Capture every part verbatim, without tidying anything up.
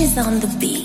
is on the beat.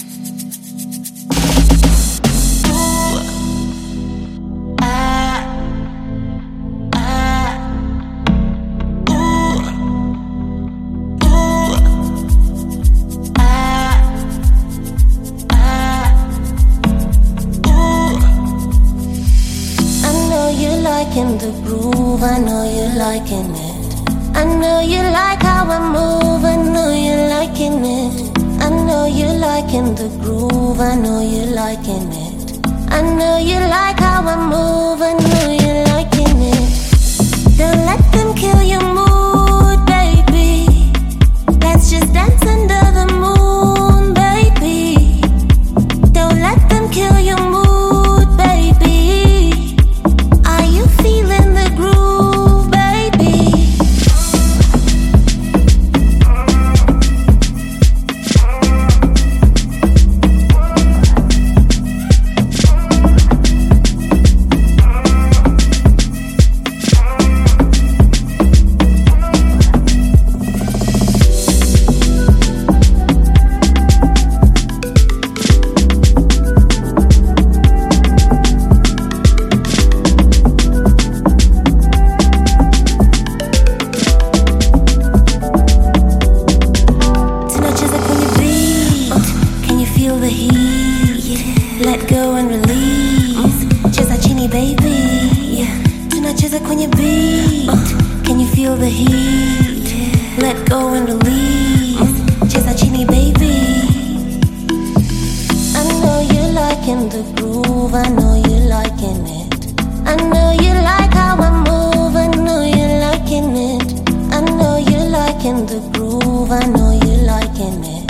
Liking the groove, I know you're liking it. I know you like how I move, I know you're liking it. I know you're liking the groove, I know you're liking it. I know you like how I move, I know you're liking it. Don't let them kill your mood, baby. Let's just dance under the moon, baby. Don't let them kill your mood. Let go and release. Cheza chini baby, tunacheza kwenye beat. Can you feel the heat? Let go and release. Cheza chini baby. I know you're liking the groove, I know you're liking it. I know you like how I move, I know you're liking it. I know you're liking the groove, I know you're liking it.